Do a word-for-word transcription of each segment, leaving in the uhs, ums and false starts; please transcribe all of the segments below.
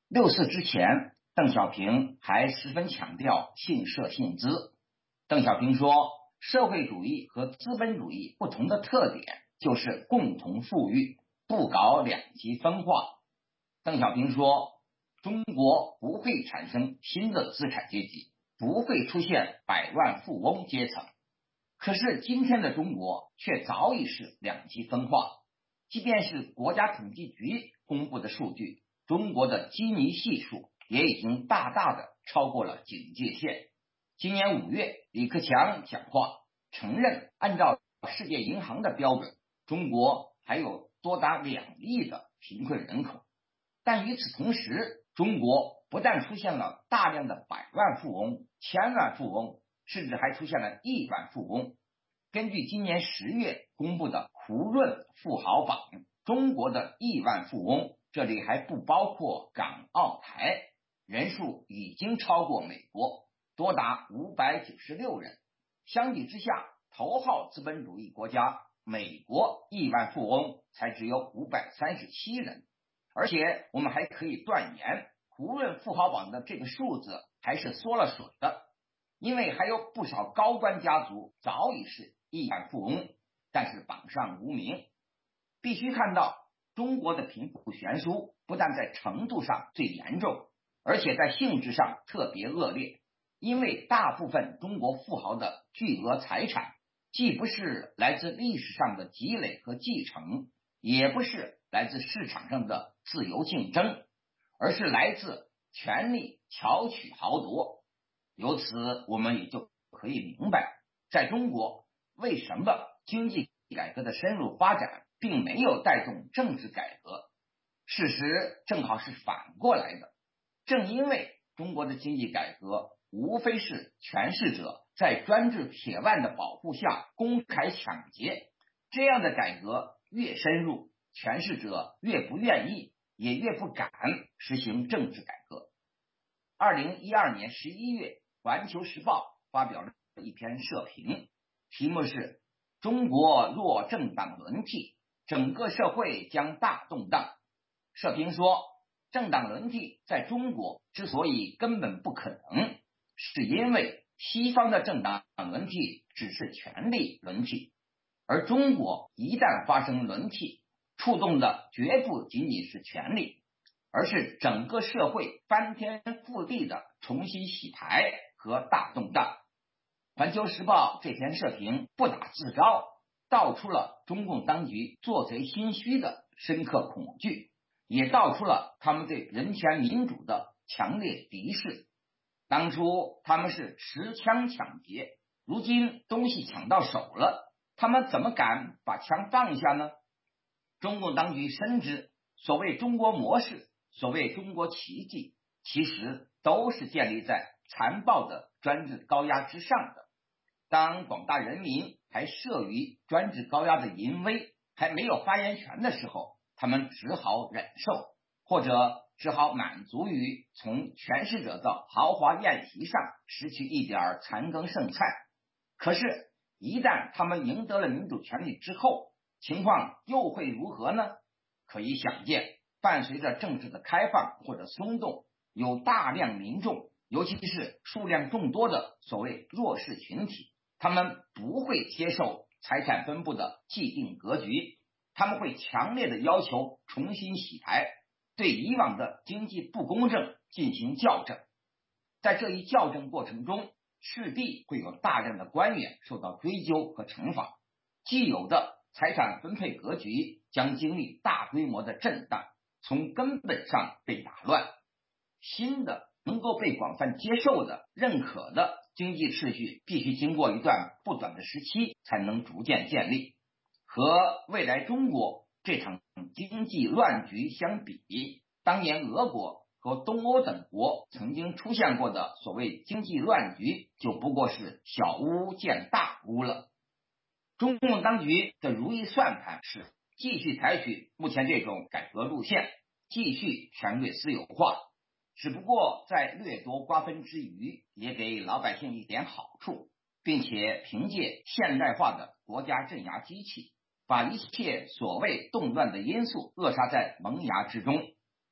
六四之前，邓小平还十分强调信社信资。邓小平说，社会主义和资本主义不同的特点就是共同富裕，不搞两极分化。邓小平说，中国不会产生新的资产阶级，不会出现百万富翁阶层。可是今天的中国却早已是两极分化，即便是国家统计局公布的数据，中国的基尼系数也已经大大的超过了警戒线。今年五月，李克强讲话承认，按照世界银行的标准，中国还有多达两亿的贫困人口。但与此同时，中国不但出现了大量的百万富翁、千万富翁，甚至还出现了亿万富翁。根据今年十月公布的胡润富豪榜，中国的亿万富翁，这里还不包括港澳台，人数已经超过美国，多达五百九十六人。相比之下，头号资本主义国家美国亿万富翁才只有五百三十七人。而且我们还可以断言，胡润富豪榜的这个数字还是缩了水的，因为还有不少高官家族早已是亿万富翁，但是榜上无名。必须看到，中国的贫富悬殊不但在程度上最严重，而且在性质上特别恶劣。因为大部分中国富豪的巨额财产，既不是来自历史上的积累和继承，也不是来自市场上的自由竞争，而是来自权力巧取豪夺。由此我们也就可以明白，在中国为什么经济改革的深入发展并没有带动政治改革。事实正好是反过来的，正因为中国的经济改革无非是权势者在专制铁腕的保护下公开抢劫，这样的改革越深入，权势者越不愿意，也越不敢实行政治改革。二零一二年十一月，环球时报发表了一篇社评，题目是中国若政党轮替，整个社会将大动荡。社评说，政党轮替在中国之所以根本不可能，是因为西方的政党轮替只是权力轮替，而中国一旦发生轮替，触动的绝不仅仅是权力，而是整个社会翻天覆地的重新洗牌和大动荡。环球时报这篇社评不打自招，道出了中共当局做贼心虚的深刻恐惧，也道出了他们对人权民主的强烈敌视。当初他们是持枪抢劫，如今东西抢到手了，他们怎么敢把枪放下呢？中共当局深知，所谓中国模式，所谓中国奇迹，其实都是建立在残暴的专制高压之上的。当广大人民还慑于专制高压的淫威，还没有发言权的时候，他们只好忍受，或者只好满足于从权势者的豪华宴席上拾取一点残羹剩菜。可是一旦他们赢得了民主权利之后，情况又会如何呢？可以想见，伴随着政治的开放或者松动，有大量民众，尤其是数量众多的所谓弱势群体，他们不会接受财产分布的既定格局，他们会强烈的要求重新洗牌，对以往的经济不公正进行校正。在这一校正过程中，势必会有大量的官员受到追究和惩罚，既有的财产分配格局将经历大规模的震荡，从根本上被打乱。新的能够被广泛接受的、认可的经济秩序必须经过一段不短的时期才能逐渐建立。和未来中国这场经济乱局相比，当年俄国和东欧等国曾经出现过的所谓经济乱局，就不过是小巫见大巫了。中共当局的如意算盘是继续采取目前这种改革路线，继续权贵私有化，只不过在掠夺瓜分之余，也给老百姓一点好处，并且凭借现代化的国家镇压机器，把一切所谓动乱的因素扼杀在萌芽之中，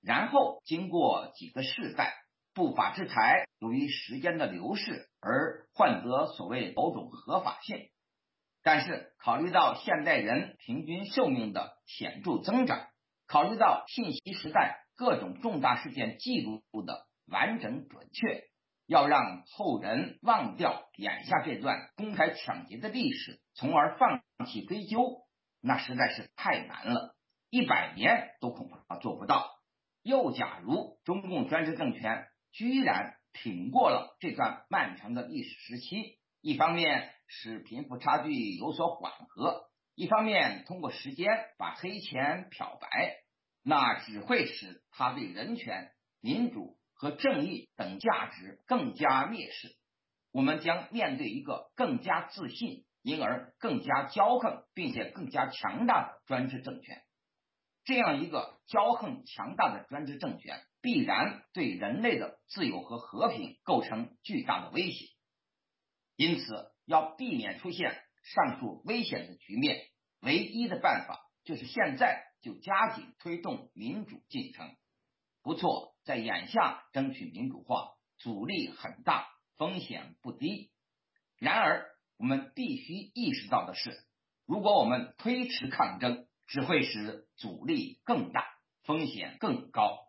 然后经过几个世代，不法之财由于时间的流逝而换得所谓某种合法性。但是考虑到现代人平均寿命的显著增长，考虑到信息时代各种重大事件记录的完整准确，要让后人忘掉眼下这段公开抢劫的历史，从而放弃追究，那实在是太难了，一百年都恐怕做不到。又假如中共专制政权居然挺过了这段漫长的历史时期，一方面使贫富差距有所缓和，一方面通过时间把黑钱漂白，那只会使他对人权、民主和正义等价值更加蔑视。我们将面对一个更加自信，因而更加骄横并且更加强大的专制政权。这样一个骄横强大的专制政权必然对人类的自由和和平构成巨大的威胁，因此要避免出现上述危险的局面，唯一的办法就是现在就加紧推动民主进程。不错，在眼下争取民主化阻力很大，风险不低。然而我们必须意识到的是，如果我们推迟抗争，只会使阻力更大，风险更高。